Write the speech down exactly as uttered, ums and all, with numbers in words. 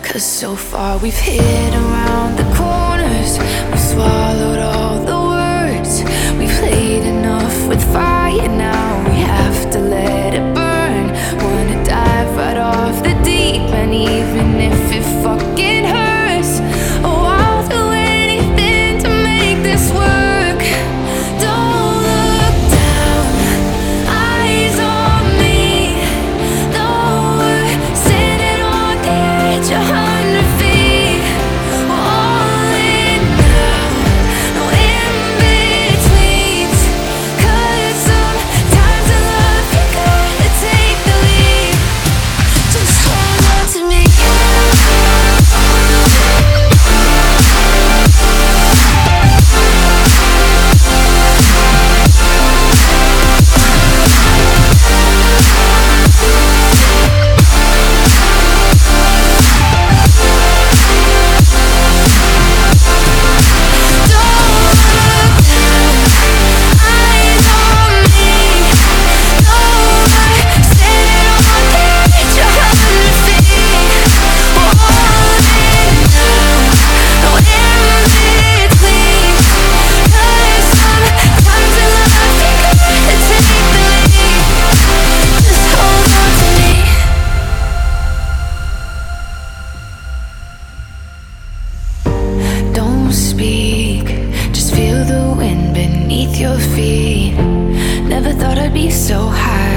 'Cause so far we've hit around the corners, we've swallowed all the words, we've played enough with fire, now we have to let it burn. Wanna dive right off the deep end, even if it fucking hurts. Oh, I'll do anything to make this work. Don't look down, eyes on me. Though we're standing on the edge, a hundred feet, we're all in now, no in-betweens. 'Cause sometimes in love you gotta take the lead. Just hold on to me. Don't speak, just feel the wind beneath your feet. Never thought I'd be so high.